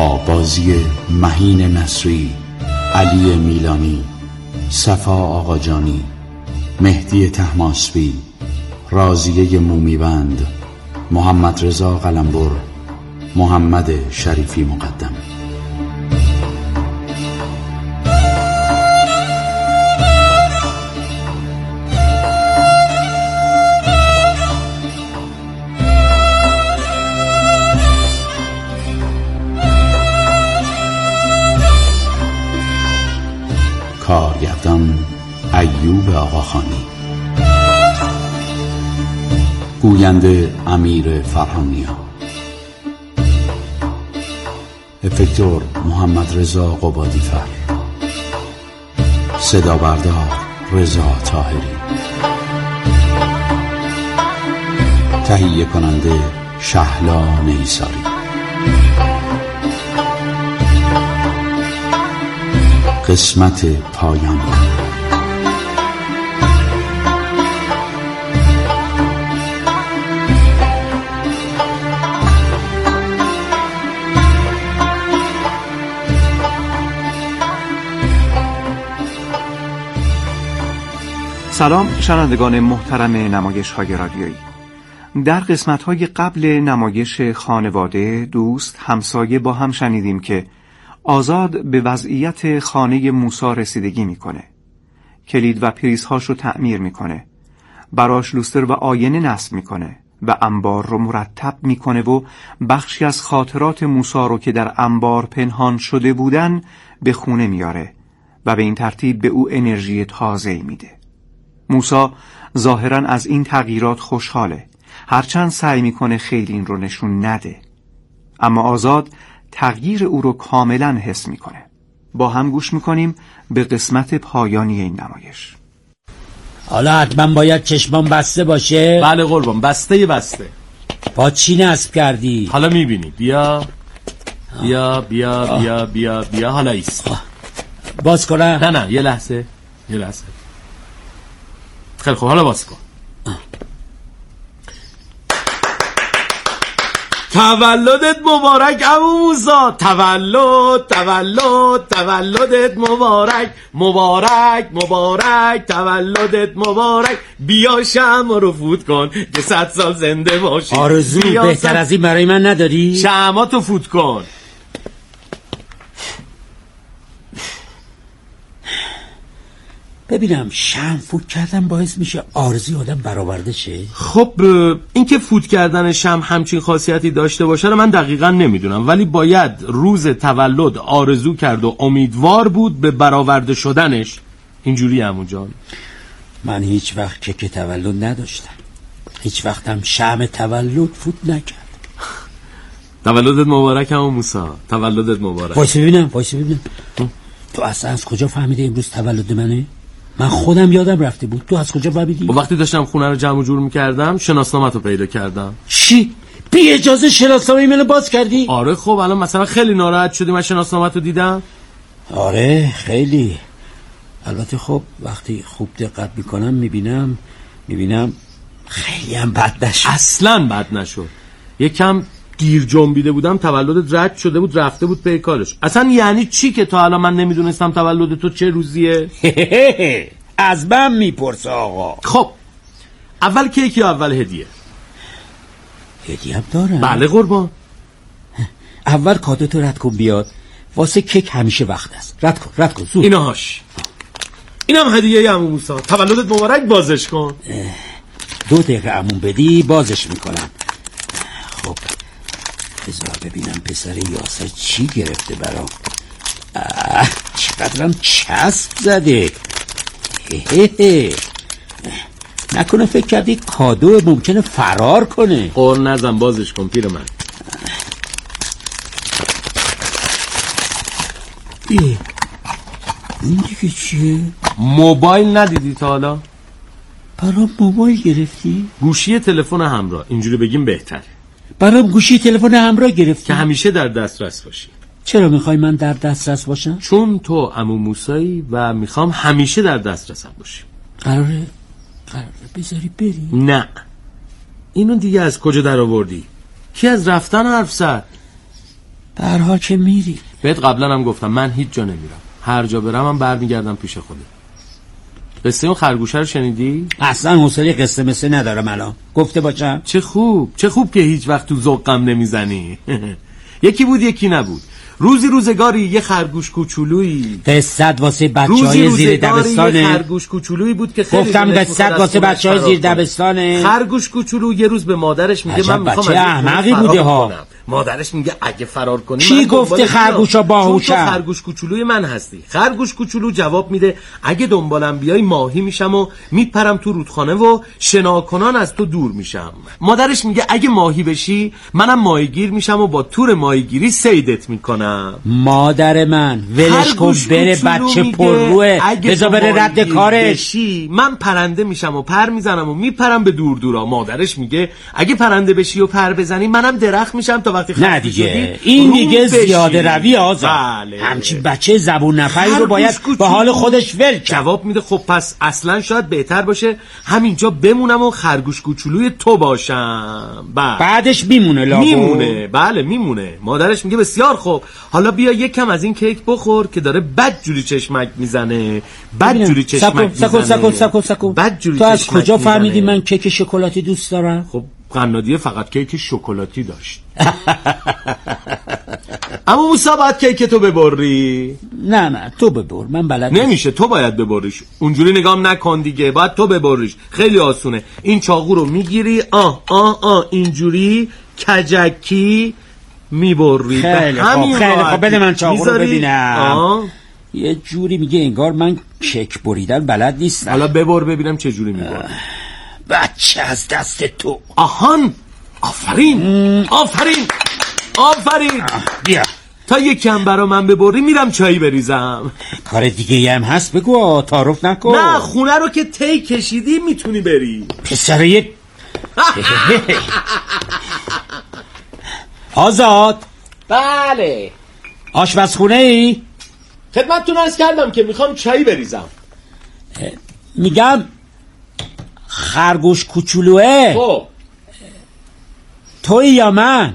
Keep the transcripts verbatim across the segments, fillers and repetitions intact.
با بازی مهین نصری، علی میلانی، صفا آقاجانی، مهدی طهماسبی، راضیه مومیبند، محمد رضا قلمبر، محمد شریفی مقدم. کارگردان ایوب آقاخانی، گوینده امیر فرهانیا، افکتور محمد رضا قبادیفر، صدا بردار رضا طاهری، تهیه کننده شهلا نیساری. قسمت پایان. سلام شنوندگان محترم نمایش های رادیویی. در قسمت های قبل نمایش خانواده، دوست، همسایه با هم شنیدیم که آزاد به وضعیت خانه موسی رسیدگی میکنه. کلید و پریزهاش رو تعمیر میکنه. براش لوستر و آینه نصب میکنه و انبار رو مرتب میکنه و بخشی از خاطرات موسی رو که در انبار پنهان شده بودن به خونه میاره و به این ترتیب به او انرژی تازه‌ای میده. موسی ظاهراً از این تغییرات خوشحاله، هرچند سعی میکنه خیلی این رو نشون نده. اما آزاد تغییر او رو کاملاً حس میکنه. با هم گوش میکنیم به قسمت پایانی این نمایش. حالا حتما باید چشمان بسته باشه؟ بله قربان، بسته بسته. با چی نصب کردی؟ حالا میبینی. بیا بیا بیا آه. بیا بیا بیا حالا ایست. باز کنم؟ نه نه یه لحظه یه لحظه. خیلی خوب حالا باز کن. تولدت مبارک عمو موسی. تولد تولد تولدت مبارک مبارک مبارک تولدت مبارک. بیا شمع رو فوت کن که صد سال زنده باشی. آرزو بهتر صد... از این برای من نداری؟ شمعاتو فوت کن. ببینم شمع فوت کردن باعث میشه آرزوی آدم برآورده شه؟ خب این که فوت کردن شمع همچین خاصیتی داشته باشه رو من دقیقا نمیدونم، ولی باید روز تولد آرزو کرد و امیدوار بود به برآورده شدنش. اینجوری عمو جان. من هیچ وقت کیک تولد نداشتم، هیچ وقتم شمع تولد فوت نکرد. تولدت مبارک عمو موسی. تولدت مبارک. وایس ببینم وایس ببینم تو اصلا از کجا فهمیده امروز تولد منه؟ من خودم یادم رفته بود. تو از کجا فهمیدی؟ وقتی داشتم خونه رو جمع و جور میکردم شناسنامه‌تو پیدا کردم. چی؟ بی اجازه شناسنامه منو باز کردی؟ آره خب الان مثلا خیلی ناراحت شدی من شناسنامه‌تو دیدم؟ آره خیلی. البته خب وقتی خوب دقت میکنم میبینم میبینم خیلی هم بد نشد. اصلا بد نشد. یکم گیر جنبیده بودم، تولدت رد شده بود رفته بود پی کارش. اصلا یعنی چی که تا الان من نمیدونستم تولد تو چه روزیه؟ از من میپرسه آقا. خب اول کیک یا اول هدیه؟ هدیه هم دارم. بله قربان. اول کادوتو رد کن بیاد. واسه کیک همیشه وقت است. رد کن رد کن زود. اینهاش اینم هدیه عمو موسی. تولدت مبارک. بازش کن. دو دقیقه عمو بدی بازش میکنم. خب بذار ببینم پسر یاسر چی گرفته برام. چقدرم چسب زده. هه هه. نکنه فکر کردی کادو ممکنه فرار کنه؟ قر نزن بازش کن پیر من. ای این دیگه چیه؟ موبایل ندیدی تا حالا؟ برام موبایل گرفتی؟ گوشی تلفن همراه، اینجوری بگیم بهتره. برام گوشی تلفن همراه گرفتی که همیشه در دسترس باشی. چرا میخوای من در دسترس باشم؟ چون تو عمو موسی و میخوام همیشه در دسترسم باشی. قراره قراره بذاری بری؟ نه اینو دیگه از کجا در آوردی؟ کی از رفتن حرف زد؟ به هر حال که میری. بهت قبلا هم گفتم من هیچ جا نمیرم، هر جا برم من برمیگردم پیش خودت. قصه اون خرگوشه رو شنیدی؟ اصلا حوصله قصه مثه ندارم الان. گفته باشم چه خوب، چه خوب که هیچ وقت تو ذوقم نمیزنی. یکی بود یکی نبود. روزی روزگاری یه خرگوش کوچولویی، قصت واسه بچهای زیر دبستانه. یه خرگوش کوچولویی بود که خیلی گفتم قصت واسه بچهای زیر دبستانه. خرگوش کوچولو یه روز به مادرش میگه من میخوام بچه احمقی بوده ها. مادرش میگه اگه فرار کنی کی گفته خرگوشا باهوشن؟ تو خرگوش کوچولوی من هستی. خرگوش کوچولو جواب میده اگه دنبالم بیای ماهی میشم و میپرم تو رودخانه و شناکنان از تو دور میشم. مادرش میگه اگه ماهی بشی منم ماهیگیر میشم و با تور ماهیگیری صیدت میکنم. مادر من ولش کن بره، بچه پرروه، بذار بره رد کارش. بشی من پرنده میشم و پر میزنم و میپرم به دور دورا. مادرش میگه اگه پرنده بشی و پر بزنی منم درخت میشم تا وقتی نه دیگه این دیگه زیاده روی آزاد. بله. همچین بچه زبون نفری رو باید به حال خودش ول کرد. جواب میده خب پس اصلا شاید بهتر باشه همینجا بمونم و خرگوش کوچولوی تو باشم. بله. بعدش میمونه لابو. میمونه بله میمونه. مادرش میگه بسیار خوب، حالا بیا یکم از این کیک بخور که داره بد جوری چشمک میزنه. بد جوری چشمک میزنه. سکو سکو سکو سکو. بد جوری تو از کجا فهمیدی من کیک شکلاتی دوست دارم؟ خب قنادیه فقط کیک شکلاتی داشت. اما موسی باید کیک تو ببری. نه نه تو ببر، من بلد نمیشه، تو باید ببریش. اونجوری نگام نکن دیگه، باید تو ببریش. خیلی آسونه. این چاقو رو میگیری آه آه آه اینجوری کجکی میبری. خیلی خوب خیلی خوب بده من چاقو رو ببینم. آه. یه جوری میگه انگار من کیک بریدن بلد نیستم. حالا ببر ببینم چه جوری میبری. بچه از دست تو. آهان آفرین آفرین آفرین. بیا تا یکم برا من ببری میرم چایی بریزم. کار دیگه هم هست بگو، تعارف نکن. نه خونه رو که تی کشیدی میتونی بری. پسر یک آزاد. بله آشپزخونه ای؟ خدمتتون عرض کردم که میخوام چایی بریزم. میگم خرگوش کوچولوه خب توی یا من؟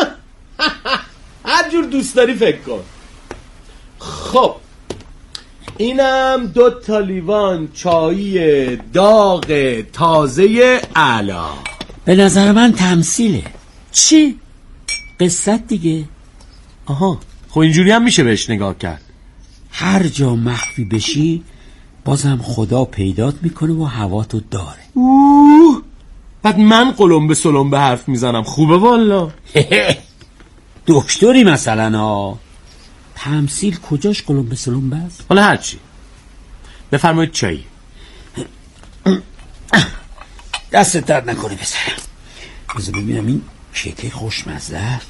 هر جور دوست داری فکر کن. خب اینم دو تا لیوان چایی داغ تازه اعلی. به نظر من تمثیله. چی؟ قصت دیگه. آها خب اینجوری هم میشه بهش نگاه کرد. هر جا مخفی بشی بازم خدا پیدات میکنه و هواتو داره. اوه بعد من قلم به سلم به حرف میزنم. خوبه والا. دکتری مثلا ها. تمثیل کجاش قلم به سلم بس؟ حالا هرچی بفرمایید چایی. دستت درد نکنه بسرم. بذار ببینم این کیک خوشمزه است.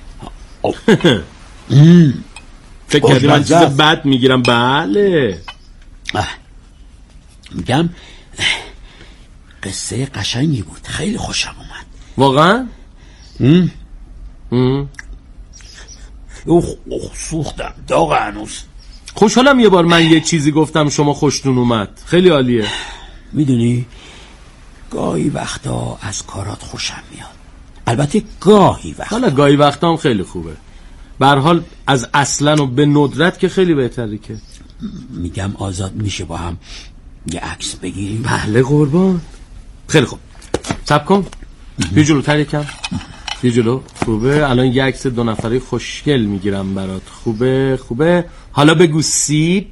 فکر کردی من چیز بد میگیرم؟ بله میگم قصه قشنگی بود، خیلی خوشم اومد. واقعا؟ ام ام اوه اوه سوختم داغ هنوز. خوشحالم یه بار من یه چیزی گفتم شما خوشتون اومد. خیلی عالیه. میدونی گاهی وقتا از کارات خوشم میاد. البته گاهی وقتا. حالا گاهی وقتا هم خیلی خوبه. به هر حال از اصلا و به ندرت که خیلی بهتره. که میگم آزاد میشه با هم یه عکس بگیریم؟ بله قربان. خیلی خوب صبر کن بیا جلوتر یکم. بیا جلو. خوبه الان یه عکس دو نفره خوشگل میگیرم برات. خوبه خوبه. حالا بگو سیب.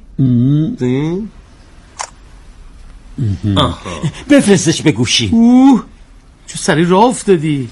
بفرستش به گوشی. اوه چه سری راه افتادی.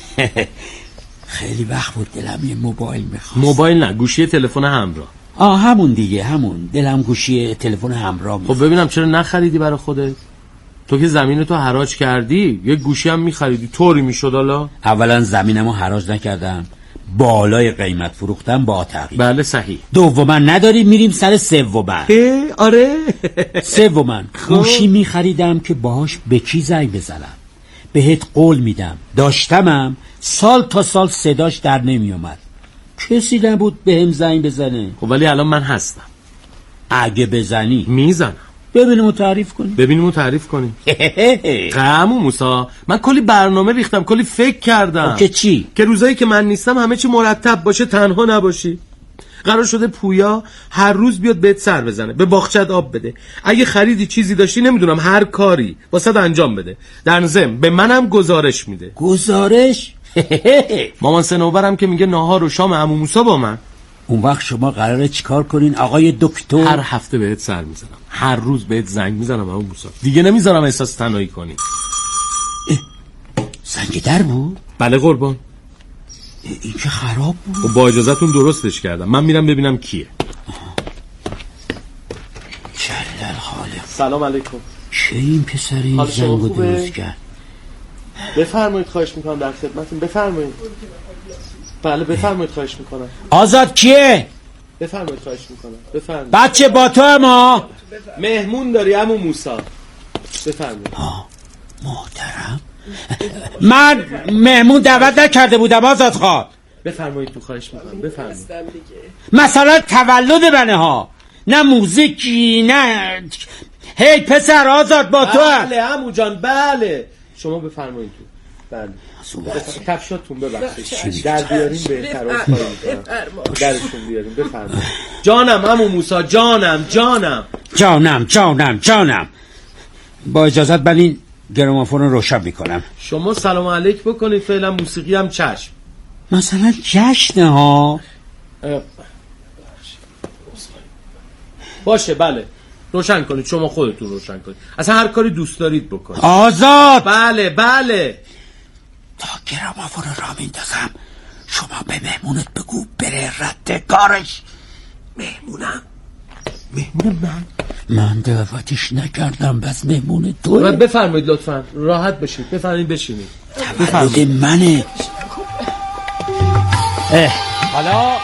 خیلی وقت بود دلم یه موبایل میخواست. موبایل نه گوشی تلفن همراه. آه همون دیگه همون. دلم گوشی تلفن همراه میخواست. خب ببینم چرا نخریدی برای خودت؟ تو که زمین تو حراج کردی یه گوشی هم میخریدی طوری میشد. حالا اولا زمینمو حراج نکردم، بالای قیمت فروختم با تغییر. بله صحیح. دوما نداری میریم سر سوما. آره سوما گوشی میخریدم که باهاش به کی زنگ بزنم. بهت قول میدم داشتمم سال تا سال صداش در نمیومد. کسی نبود بهم زنگ بزنه. خب ولی الان من هستم. اگه بزنی میزنم. ببینیم و تعریف کنیم. ببینیم و تعریف کنیم. عمو موسی من کلی برنامه ریختم، کلی فکر کردم. که چی؟ که روزایی که من نیستم همه چی مرتب باشه، تنها نباشی. قرار شده پویا هر روز بیاد بهت سر بزنه، به باغچت آب بده، اگه خریدی چیزی داشتی نمیدونم هر کاری واسه انجام بده، در ضمن به منم گزارش میده. گزارش؟ مامان سنوبرم که میگه ناهار و شام عمو موسی با من. اون وقت شما قراره چیکار کنین آقای دکتر؟ هر هفته بهت سر میزنم، هر روز بهت زنگ میزنم عمو موسی، دیگه نمیذارم احساس تنهایی کنی. زنگ در بود؟ بله قربان. این که خراب بود. و با اجازهتون درستش کردم، من میرم ببینم کیه. جلال خالق. سلام علیکم. چه این پسری زنگو درست کرد؟ بفرمایید، خواهش میکنم در خدمتتون، بفرمایید. بله بفرمایید، خواهش میکنم. آزاد کیه؟ بفرمایید، خواهش میکنم، بفرمایید. بچه با تو ما مهمون داری عمو موسی، بفرمایید. محترم من مهمون دعوت نکرده بودم آزاد خواه. بفرمایید تو، خواهش میکنم، بفرمایید. مثلا تولد منه ها، نه موزیکی نه. هی پسر آزاد با تو. بله عمو جان، بله شما بفرمایید تو. بله کفشاتون ببخشید در بیاریم بهتر، درشون بیاریم، بفرمایید. جانم عمو موسی، جانم جانم جانم جانم جانم با اجازت من این گرامافون رو روشن میکنم. شما سلام علیک بکنید، فعلا موسیقی هم چشم. مثلا جشنه ها. باشه بله روشن کنید، شما خودتون روشن کنید، اصلا هر کاری دوست دارید بکنید. آزاد. بله بله. تا گرامافون رو را میندازم شما به مهمونت بگو بره رد کارش. مهمونم؟ مهمون من؟ من دعوتش نکردم، بس مهمون توه. بفرمایید لطفا، راحت بشید، بفرمایید بشینید. بفرمایید. منه. اه حالا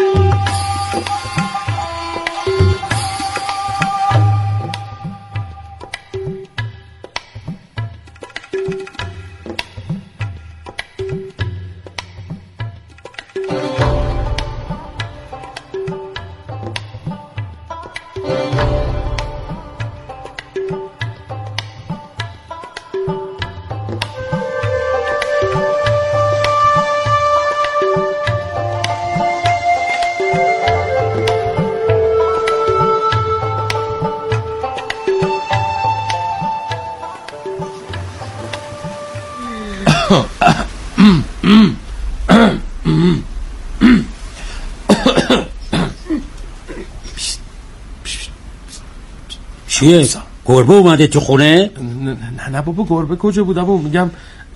چیه؟ گربه اومده تو خونه؟ نه نه بابا، گربه کجا بود بابا؟ میگم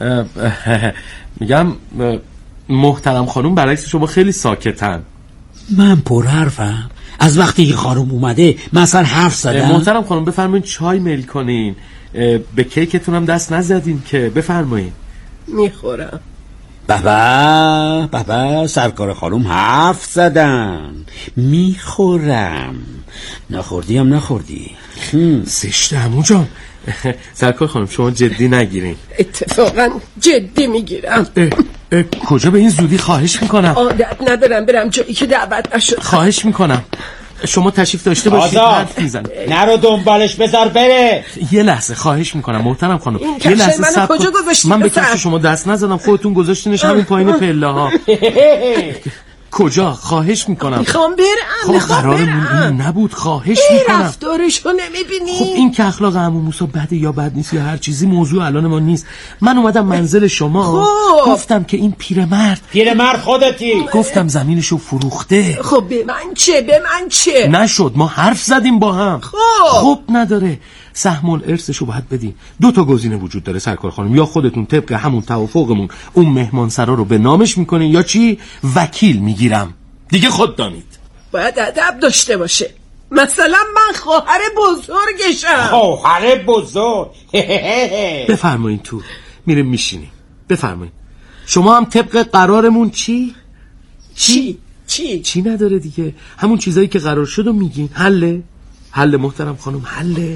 میگم محترم خانوم برعکس شما خیلی ساکتن. من پر حرفم از وقتی که خانوم اومده مثلا حرف زدم. محترم خانوم بفرمایید چای میل کنین، به کیکتون هم دست نزدین که، بفرمایید. میخورم. بابا بابا سرکار خانوم حرف زدن، میخورم. نخوردی هم نخوردی. زشته عمو جان. سرکار خانوم شما جدی نگیرین. اتفاقا جدی میگیرم. اه اه کجا به این زودی؟ خواهش میکنم. عادت ندارم برم جایی که دعوت نشد. خواهش میکنم شما تشریف داشته باشید. حرف میزنه. نرو دنبالش، بذار بره. یه لحظه خواهش میکنم محترم خانم، یه لحظه من صبر کجا گذاشتی؟ من به کفش شما دست نزدم، خودتون گذاشتینش همین پایین پله ها. کجا؟ خواهش میکنم. میخوام برم. خب قرارمون این نبود، خواهش میکنم. این رفتارشو نمیبینی؟ خب این که اخلاق عمو موسی بده یا بد نیست یا هر چیزی، موضوع الان ما نیست. من اومدم منزل شما. خب. گفتم که این پیرمرد پیرمرد خودتی. گفتم زمینشو فروخته. خب به من چه؟ به من چه؟ نشد، ما حرف زدیم با هم. خب خب نداره، سهم الارثشو باید بدین. دو تا گزینه وجود داره سرکار خانم، یا خودتون طبق همون توافقمون اون مهمان سرا رو به نامش میکنین، یا چی وکیل میگیرم دیگه، خود دانید. باید ادب داشته باشه. مثلا من خواهر بزرگشم. خواهر بزرگ. بفرمایین تو، میریم میشینیم. بفرمایین. شما هم طبق قرارمون چی؟ چی؟ چی؟ چی نداره دیگه، همون چیزایی که قرار شد و میگین. حله؟ حله محترم خانم، حله؟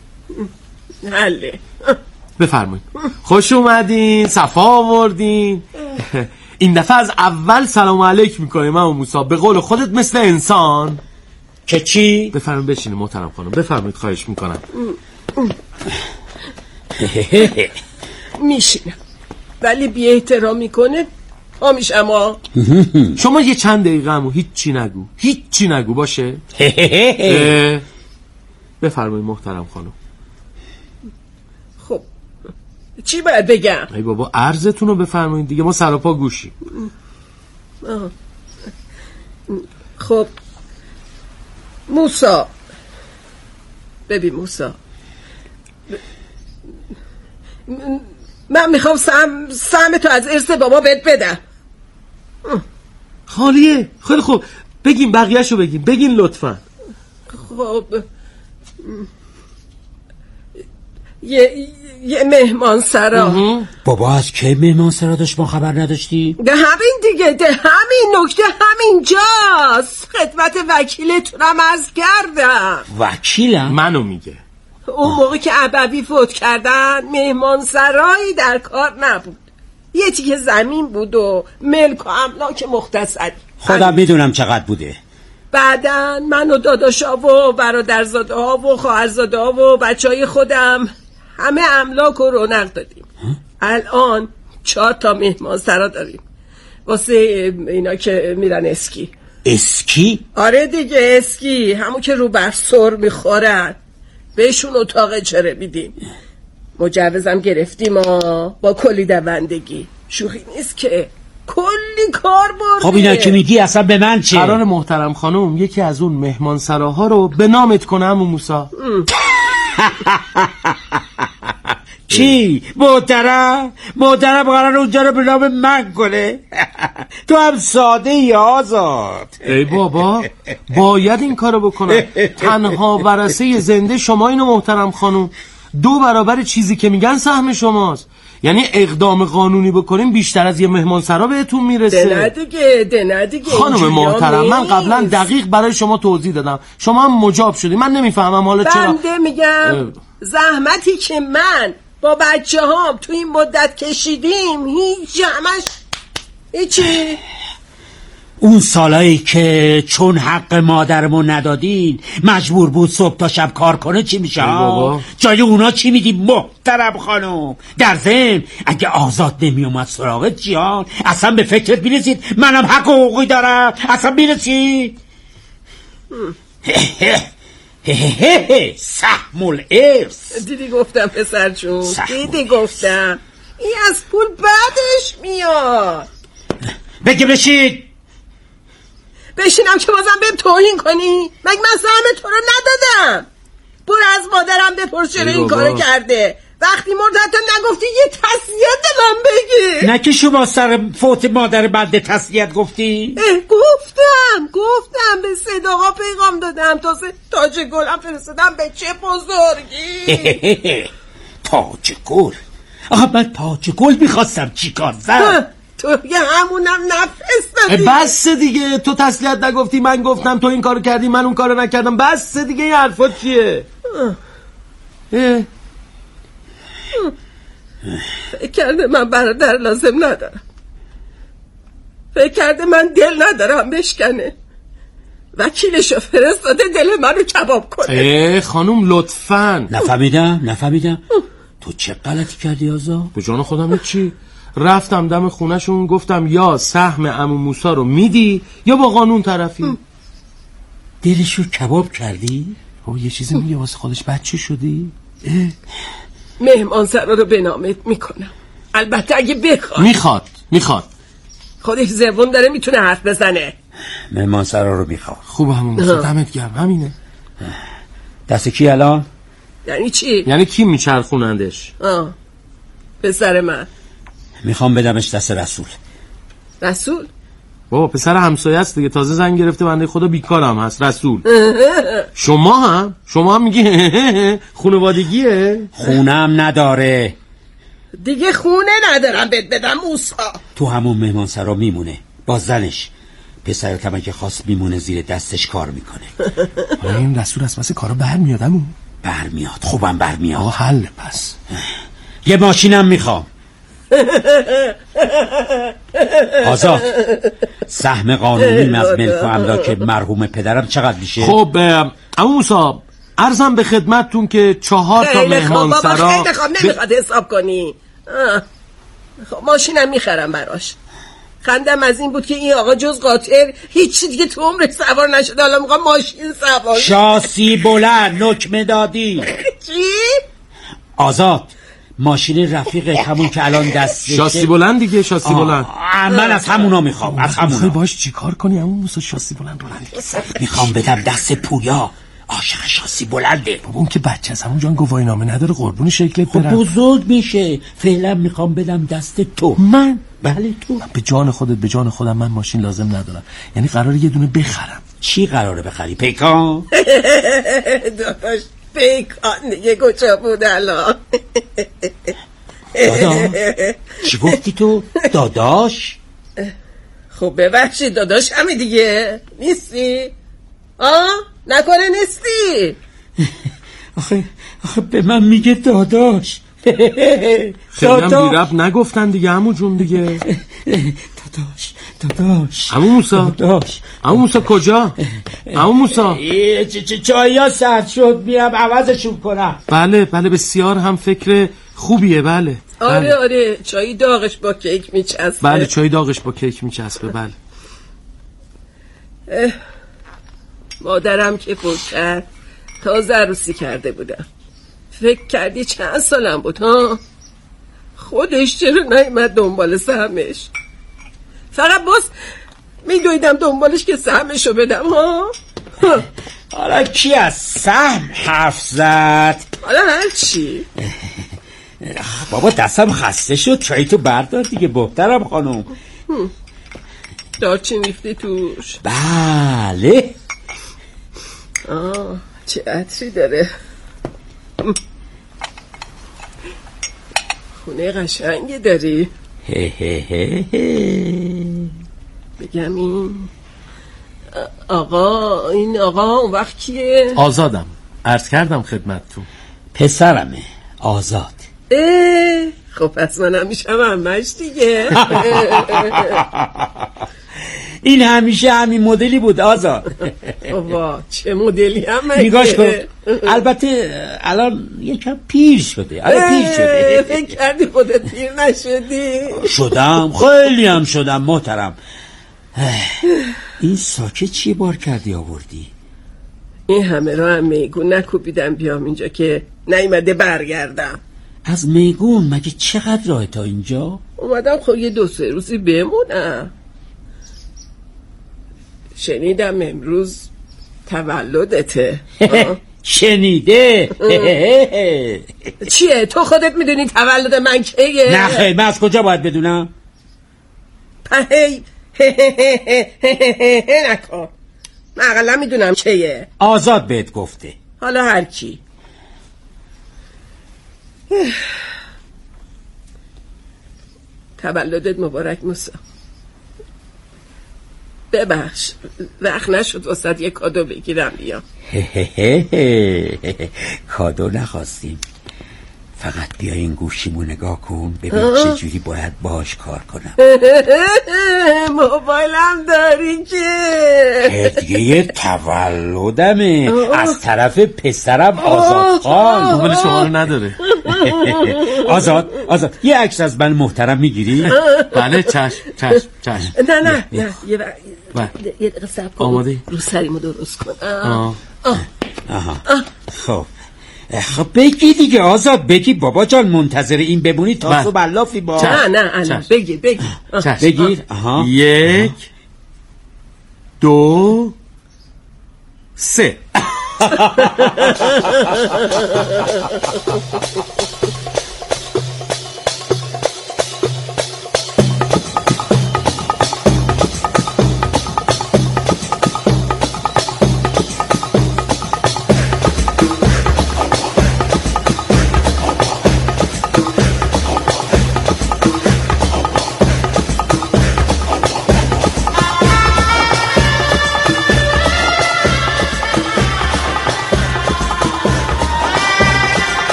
حله. بفرمایید. خوش اومدین، صفا آوردین. این دفعه از اول سلام علیک میکنیم عمو موسی، به قول خودت مثل انسان. که چی؟ بفرمایید بشینید محترم خانم، بفرمایید خواهش میکنم. میشینم ولی بی احترامی کنه آمیش. اما شما یه چند دقیقه همو هیچی نگو، هیچی نگو باشه. بفرمایید محترم خانم. خب چی باید بگم؟ ای بابا عرضتون رو بفرمایید دیگه، ما سراپا گوشیم. آه. خب موسا، ببین موسا، من میخوام سهم سهم تو از ارث بابا بهت بدم. خالیه. خیلی خوب بگین بقیه‌شو بگین بگین لطفا. خب یه یه مهمان سرا. بابا از کی مهمان سرا داشت ما خبر نداشتی؟ ده همین دیگه، ده همین نکته همین جاست. خدمت وکیلتونم عرض کردم. وکیلم؟ منو میگه. اون موقع که ابوی فوت کردن مهمان سرایی در کار نبود، یه تیکه زمین بود و ملک و املاک مختصری. خودم میدونم چقدر بوده. بعدن من و داداشا و برادرزاده ها و خواهرزاده ها و بچه های خودم همه املاک رو رونق دادیم. الان چهار تا مهمان سرا داریم واسه اینا که میرن اسکی. اسکی؟ آره دیگه اسکی، همون که رو بر سر میخورن. بهشون اتاق اجاره میدیم، مجوزم گرفتیم با کلی دوندگی. شوخی نیست که، کلی کار برده. خب اینا که میگی اصلا به من چه؟ قرار محترم خانم یکی از اون مهمان سراها رو به نامت کنم و موسا. چی؟ محترم محترم قرار اونجا رو به نام من کنه؟ تو هم ساده ای آزاد. ای بابا باید این کارو بکنم. تنها ورثه زنده شما اینو محترم خانم. دو برابر چیزی که میگن سهم شماست. یعنی اقدام قانونی بکنیم بیشتر از یه مهمان سرا بهتون میرسه. ده دیگه ده دیگه خانم محترم من قبلا دقیق برای شما توضیح دادم، شما هم مجاب شدی. من نمیفهمم حالا چرا. بنده میگم زحمتی که من با بچه هام تو این مدت کشیدیم هیچ همش هیچی. اون سالایی که چون حق مادرمون ندادین مجبور بود صبح تا شب کار کنه چی میشه؟ جای اونا چی میدی محترم خانم؟ در ضمن اگه آزاد نمی اومد سراغت جیان اصلا به فکرت میرسید منم حق و حقوقی دارم؟ اصلا میرسید؟ سهم الارث. دیدی گفتم پسر جون، دیدی گفتم این از پول بعدش میاد. بگه بشید. بشینم که بازم بهم توهین کنی؟ مگه من سهم تو رو ندادم؟ برو از مادرم بپرس چرا این کارو کرده. وقتی مرد حتی نگفتی یه تسلیت من بگی. نه که شما سر فوت مادر بنده تسلیت گفتی؟ گفتم گفتم به صداقا پیغام دادم، تازه تاج گلم فرستادم. به چه بزرگی. تاج گل؟ آها من تاج گل میخواستم چی کار زد؟ تو یه همونم نفرستادی. بس دیگه، تو تسلیت نگفتی من گفتم، تو این کارو کردی من اون کارو نکردم. بس دیگه این حرفات چیه؟ اه. فکر کرده من برادر لازم ندارم، فکر کرده من دل ندارم بشکنه. وکیلشو فرستاده دل من رو کباب کنه. اه خانوم لطفاً. نفهمیدم نفهمیدم تو چه غلطی کردی آزا؟ به جان خودم چی؟ رفتم دم خونهشون گفتم یا سهم عمو موسی رو میدی یا با قانون طرفی. دلشو کباب کردی؟ او یه چیزی میگه واسه خودش بچه شدی؟ مهمان سرا رو به نامت میکنم، البته اگه بخواد. میخواد میخواد خودش زبون داره میتونه حرف بزنه. مهمان سرا رو میخواد. خوب همون موسی دمت گرم. همینه. دست کی الان؟ یعنی چی؟ یعنی کی میچرخونندش؟ آه پسر من. میخوام بدمش دست رسول. رسول؟ بابا پسر همسایه است دیگه، تازه زن گرفته بنده خدا بیکارم هست. رسول شما هم شما هم میگی خانوادگیه؟ خونم نداره دیگه، خونه ندارم بهت بدم موسی. تو همون مهمان سرا میمونه با زنش. پسرت هم که خواست میمونه زیر دستش کار میکنه. حالا این رسول از پس کارا برمیاد همون؟ برمیاد، خوبم برمیاد. آه حل. پس یه ماشینم میخوام. آزاد سهم قانونیم از ملک و املاک مرحوم پدرم چقدر میشه؟ خب عمو موسی عرضم به خدمتتون که چهار تا مهمان سرا خیلی خواب نمیخواد حساب کنی. خب ماشینم میخرم براش. خندم از این بود که این آقا جز قاطر هیچی دیگه تو عمرش سوار نشده، حالا میخوام ماشین سوار. شاسی بلند نکمه دادی. چی؟ آزاد ماشین رفیق همون که الان دست شاسی بلند دیگه، شاسی بلند. من از همونا میخوام، از همونا. باش چیکار کنی عمو موسی؟ شاسی بلند بلند میخوام بدم دست پویا، عاشق شاسی بلنده. بابا اون که بچه از همون جان گواهی نامه نداره، قربون شکلت برم. خب بزرگ میشه. فعلا میخوام بدم دست تو. من؟ بله تو. به جان خودت، به جان خودم من ماشین لازم ندارم، یعنی قراره یه دونه بخرم. چی قراره بخری پیکان؟ داداش پیکان دیگه کجا بود الان؟ داداش چی گفتی تو؟ داداش؟ خب ببخشید داداش همه دیگه نیستی؟ آه؟ نکنه نیستی؟ آخه آخه به من میگه داداش. خیلی هم بیرب نگفتن دیگه عمو جون دیگه. داداش داداش عمو موسی، داداش عمو موسی کجا؟ عمو موسی چایا سرد شد، میرم عوضشون کنم. بله بله بسیار هم فکر خوبیه. بله آره بله. آره چای داغش با کیک میچسبه. بله چای داغش با کیک میچسبه. بله مادرم که فوت کرد تازه عروسی کرده بودم. فکر کردی چند سالم بود ها؟ خودش چرا نیومد دنبال سهمش؟ فقط باز میدویدم دنبالش که سهمشو بدم ها. حالا کی از سهم حرف زد؟ حالا هر چی بابا دستم خسته شد، چای تو بردار دیگه بهترم خانم. دارچین ریختی توش؟ بله. آه چه عطری داره. خونه قشنگی داری. هه هه هه هه. بگم این آقا این آقا اون وقت کیه؟ آزادم، عرض کردم خدمتتون. پسرمه آزاد. اه خب پس من همیشه همش دیگه. این همیشه همین مدلی بود آزاد. بابا چه مدلی هم مگه؟ نگاش کن، البته الان یکم پیر شده. آره پیر شده. فکر کردی خودت پیر نشدی؟ شدم، خیلی هم شدم محترم. این ساکه چی بار کردی آوردی؟ این همه را هم میگون نکوبیدم بیام اینجا که نیومده برگردم. از میگون مگه چقدر راه تا اینجا؟ اومدم خب یه دو سه روزی بمونم. شنیدم امروز تولدته. شنیده؟ چیه تو خودت میدونی تولد من کیه؟ نه خیلی من از کجا باید بدونم؟ پهی نکن، من اقلا میدونم کیه. آزاد بهت گفته. حالا هر کی. تولدت مبارک موسی. ببخش وقت نشد واسه یه کادو بگیرم بیام. کادو نخواستیم، فقط بیا این گوشیمو نگاه کن ببین چجوری باید باهاش کار کنم. موبایلم داری که دیگه یه تولدمه از طرف پسرم آزاد خان. موبایل شما رو نداره. آزاد آزاد یه عکس از من محترم میگیری؟ بله چشم چشم چشم. نه نه نه یه بله. یه دقیقه صبر کن. آماده؟ رو سریمو درست کن. آه. آه. آها. خب خب بگی دیگه آزاد، بگی بابا جان منتظر این بمونی تا صبح بلافی با. نه نه الان بگیر بگیر بگیر. آها. یک دو سه.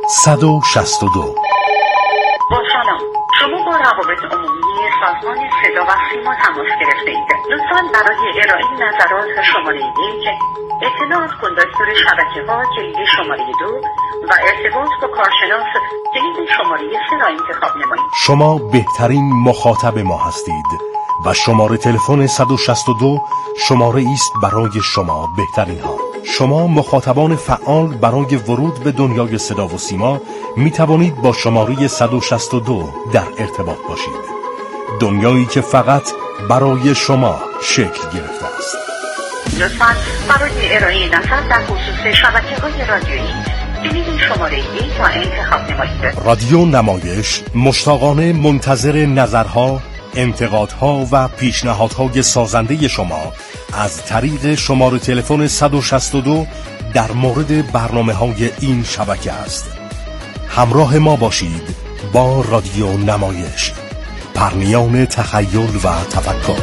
صد و شصت و دو. با سلام، شما با روابط عمومی سازمان صدا و سیما تماس گرفته اید. لطفاً برای ارائه نظرات شماره یک، اطلاعات کندکتور شبکه ها کلید شماره دو و ارتباط با کارشناس کلید شماره سه را انتخاب نمایید. شما بهترین مخاطب ما هستید و شماره تلفن صد و شصت و دو شماره است برای شما بهترین ها. شما مخاطبان فعال برای ورود به دنیای صدا و سیما می توانید با شماره صد و شصت و دو در ارتباط باشید. دنیایی که فقط برای شما شکل گرفته است. لطفاً برای ارائه نظر در خصوص شبکه‌های رادیویی کلید شماره یک را انتخاب نمایید. رادیو نمایش مشتاقانه منتظر نظرها، انتقادها و پیشنهادهای سازنده شما از طریق شماره تلفن صد و شصت و دو در مورد برنامه‌های این شبکه است. همراه ما باشید با رادیو نمایش، پرنیان تخیل و تفکر.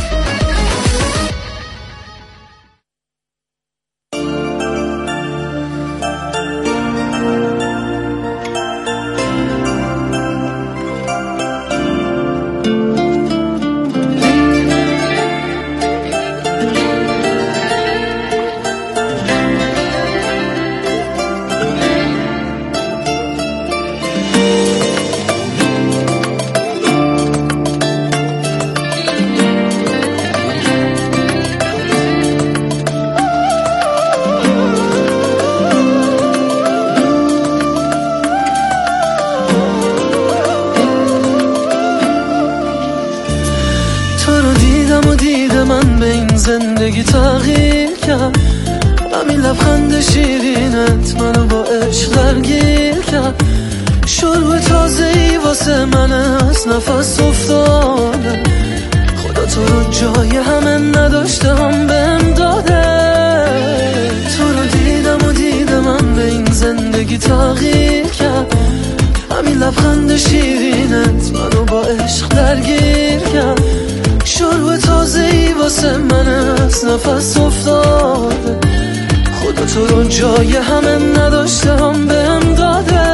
زندگی تغییر کرد، همین لبخند شیرینت منو با عشق درگیر کرد. شروع تازه‌ای واسه من از نفس افتاده، خدا تو رو جای همه نداشته هم بهم داده. تو رو دیدم و دیدم من به این زندگی تغییر کرد، همین لبخند شیرینت منو با عشق درگیر کرد. شروع تازه‌ای واسه من از نفس افتاده، خدا تو رو جای همه نداشته هم بهم داده.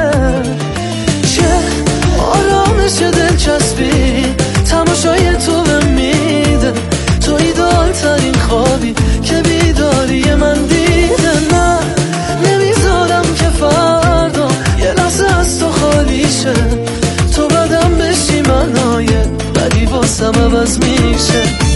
چه آرامش دلچسبی تماشای تو بهم میده، تو ایدال ترین خوابی که بیداری من دیده. نه نمیذارم که فردا یه لحظه از تو خالی شه، تو بدم بشی منای بدی واسم عوض میشه.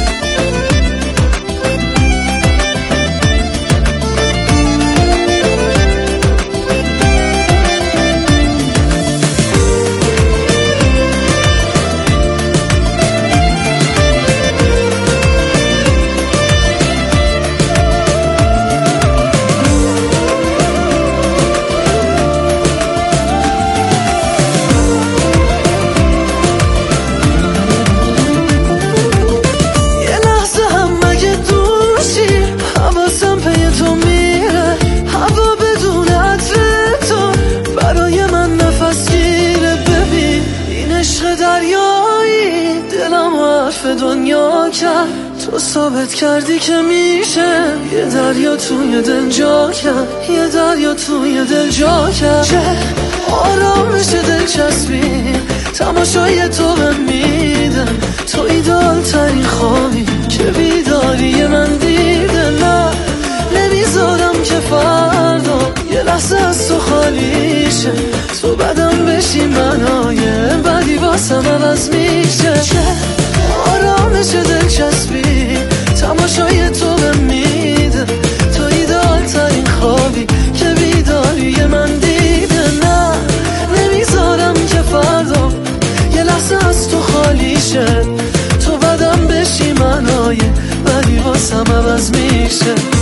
دنیا کرد تو ثابت کردی که میشه، یه دریا توی دل جا کرد، یه دریا توی دل جا کرد. چه آرامش دلچسبی تماشای تو بهم میده، تو ایدال ترین خوابی که بیداری من دیده. نه نمیذارم که فردا یه لحظه از تو خالی شه، تو بدم بشی منای بدی واسم عوض میشه. چه آرامش دلچسبی تماشای تو بهم میده، تو ایدال ترین خوابی که بیداری من دیده. نه نمیذارم که فردا یه لحظه از تو خالی شه، تو بدم بشی منای بدی واسم عوض میشه.